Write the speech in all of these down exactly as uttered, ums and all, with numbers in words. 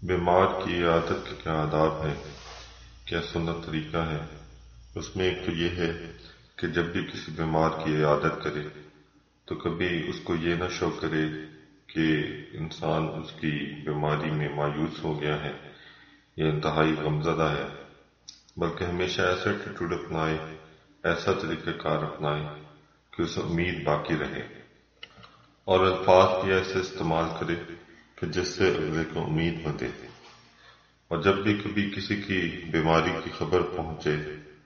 بیمار کی عیادت کے کیا آداب ہیں، کیا سنت طریقہ ہے؟ اس میں ایک تو یہ ہے کہ جب بھی کسی بیمار کی عیادت کرے تو کبھی اس کو یہ نہ شو کرے کہ انسان اس کی بیماری میں مایوس ہو گیا ہے یا انتہائی غمزدہ ہے، بلکہ ہمیشہ ایسا ایٹیٹیوڈ اپنائے، ایسا طریقہ کار اپنائے کہ اسے امید باقی رہے، اور الفاظ بھی ایسے استعمال کرے کہ جس سے اگلے کو امید بندھے۔ اور جب بھی کبھی کسی کی بیماری کی خبر پہنچے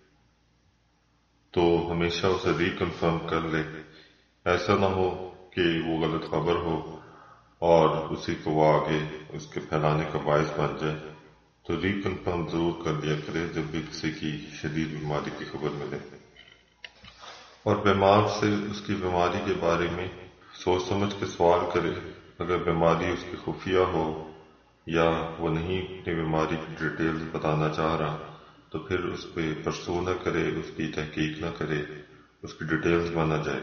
تو ہمیشہ اسے ری کنفرم کر لے، ایسا نہ ہو کہ وہ غلط خبر ہو اور اسی کو وہ آگے اس کے پھیلانے کا باعث بن جائے۔ تو ری کنفرم ضرور کر لیا کرے جب بھی کسی کی شدید بیماری کی خبر ملے، اور بیمار سے اس کی بیماری کے بارے میں سوچ سمجھ کے سوال کرے۔ اگر بیماری اس کی خفیہ ہو یا وہ نہیں اپنی بیماری کی ڈیٹیلز بتانا چاہ رہا تو پھر اس پہ پرسو نہ کرے، اس کی تحقیق نہ کرے، اس کی ڈیٹیلز بنا جائے۔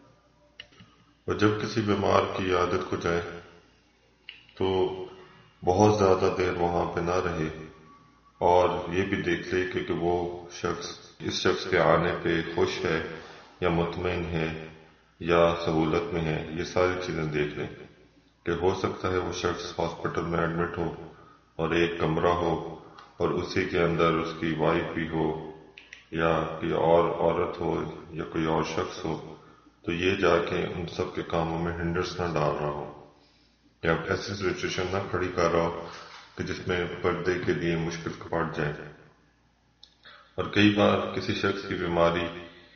اور جب کسی بیمار کی عادت کو جائے تو بہت زیادہ دیر وہاں پہ نہ رہے، اور یہ بھی دیکھ لے کہ وہ شخص اس شخص کے آنے پہ خوش ہے یا مطمئن ہے یا سہولت میں ہے۔ یہ ساری چیزیں دیکھ لیں کہ ہو سکتا ہے وہ شخص ہاسپٹل میں ایڈمٹ ہو اور ایک کمرہ ہو اور اسی کے اندر اس کی وائف بھی ہو یا کوئی اور عورت ہو یا کوئی اور شخص ہو، تو یہ جا کے ان سب کے کاموں میں ہنڈرس نہ ڈال رہا ہو یا ایسی سچویشن نہ کھڑی کر رہا ہو کہ جس میں پردے کے لیے مشکل پڑ جائے۔ اور کئی بار کسی شخص کی بیماری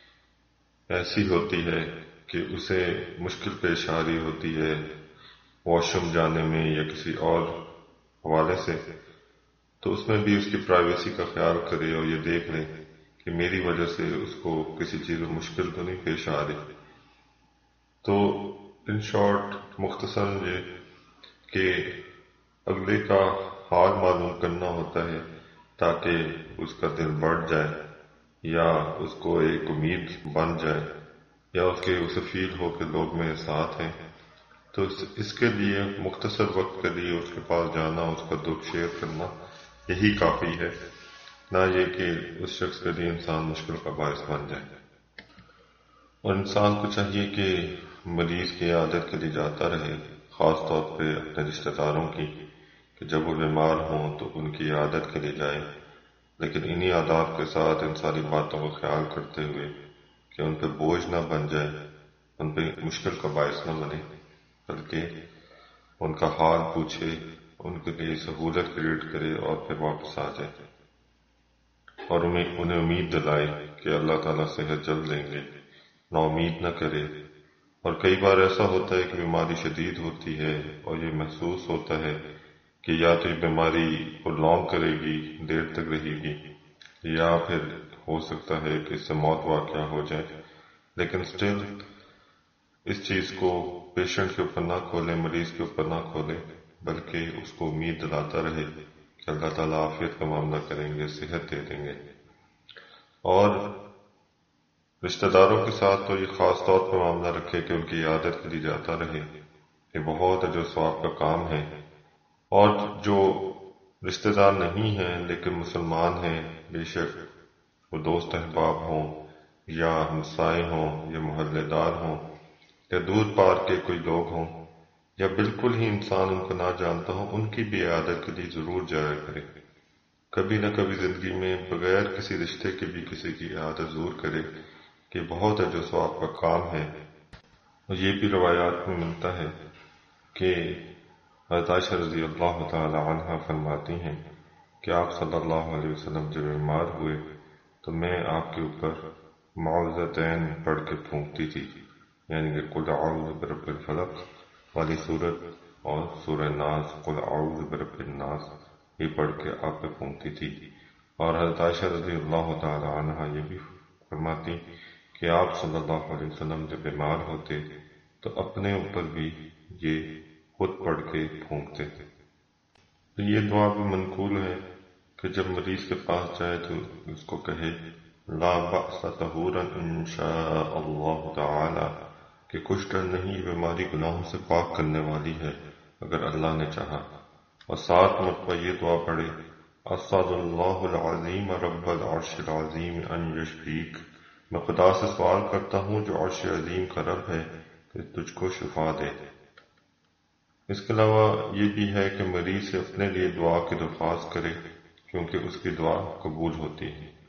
ایسی ہوتی ہے کہ اسے مشکل پیش آ رہی ہوتی ہے واش روم جانے میں یا کسی اور حوالے سے، تو اس میں بھی اس کی پرائیویسی کا خیال کرے اور یہ دیکھ لے کہ میری وجہ سے اس کو کسی چیز میں مشکل تو نہیں پیش آ رہی۔ تو ان شارٹ مختصر یہ کہ اگلے کا حال معلوم کرنا ہوتا ہے تاکہ اس کا دل بڑھ جائے یا اس کو ایک امید بن جائے یا اس کے اسے فیل ہو کہ لوگ میرے ساتھ ہیں۔ تو اس کے لیے مختصر وقت کے لیے اس کے پاس جانا، اس کا دکھ شیئر کرنا یہی کافی ہے، نہ یہ کہ اس شخص کے لیے انسان مشکل کا باعث بن جائے۔ اور انسان کو چاہیے کہ مریض کی عادت کے لیے جاتا رہے، خاص طور پہ اپنے رشتہ داروں کی، کہ جب وہ بیمار ہوں تو ان کی عادت کے لیے جائے، لیکن انہی آداب کے ساتھ ان ساری باتوں کا خیال کرتے ہوئے کہ ان پہ بوجھ نہ بن جائے، ان پہ مشکل کا باعث نہ بنے، بلکہ ان کا حال پوچھے، ان کے لیے سہولت کریٹ کرے اور پھر واپس آ جائے، اور انہیں انہیں امید دلائے کہ اللہ تعالیٰ صحت جلد دیں گے، نا امید نہ کرے۔ اور کئی بار ایسا ہوتا ہے کہ بیماری شدید ہوتی ہے اور یہ محسوس ہوتا ہے کہ یا تو یہ بیماری پرولونگ کرے گی، دیر تک رہے گی، یا پھر ہو سکتا ہے کہ اس سے موت واقع ہو جائے، لیکن سٹل اس چیز کو پیشنٹ کے اوپر نہ کھولے، مریض کے اوپر نہ کھولے، بلکہ اس کو امید دلاتا رہے کہ اللہ تعالیٰ عافیت کا معاملہ کریں گے، صحت دے دیں گے۔ اور رشتہ داروں کے ساتھ تو یہ خاص طور پر معاملہ رکھے کہ ان کی عادت کے لیے جاتا رہے، یہ بہت اجر ثواب کا کام ہے۔ اور جو رشتہ دار نہیں ہیں لیکن مسلمان ہیں، بے شک وہ دوست احباب ہوں یا ہمسائے ہوں یا محلے دار ہوں یا دور پار کے کوئی لوگ ہوں یا بالکل ہی انسان ان کو نہ جانتا ہو، ان کی بھی عادت کے لیے ضرور جایا کرے۔ کبھی نہ کبھی زندگی میں بغیر کسی رشتے کے بھی کسی کی عادت ضرور کرے کہ بہت اجر ثواب کا کام ہے۔ اور یہ بھی روایات میں ملتا ہے کہ حضرت عائشہ رضی اللہ تعالی عنہا فرماتی ہیں کہ آپ صلی اللہ علیہ وسلم جب بیمار ہوئے تو میں آپ کے اوپر معوذتین پڑھ کے پھونکتی تھی، یعنی کہ قل اعوذ برب الفلق والی صورت اور سورہ ناس قل اعوذ برب الناس یہ پڑھ کے آپ پہ پھونکتی تھی۔ اور حضرت عائشہ رضی اللہ تعالی عنہا یہ بھی فرماتی کہ آپ صلی اللہ علیہ وسلم جب بیمار ہوتے تو اپنے اوپر بھی یہ خود پڑھ کے پھونکتے تھے۔ تو یہ دعا بھی منقول ہے کہ جب مریض کے پاس جائے تو اس کو کہے لا بأس طہورا ان شاء اللہ تعالی، کہ کچھ ڈر نہیں، بیماری گناہوں سے پاک کرنے والی ہے اگر اللہ نے چاہا۔ اور سات مرتبہ یہ دعا پڑھے، اسأل اللہ العظیم رب العرش العظیم ان یشفیک، میں خدا سے سوال کرتا ہوں جو عرش عظیم کا رب ہے کہ تجھ کو شفا دے۔ اس کے علاوہ یہ بھی ہے کہ مریض سے اپنے لیے دعا کی درخواست کرے کیونکہ اس کی دعا قبول ہوتی ہے۔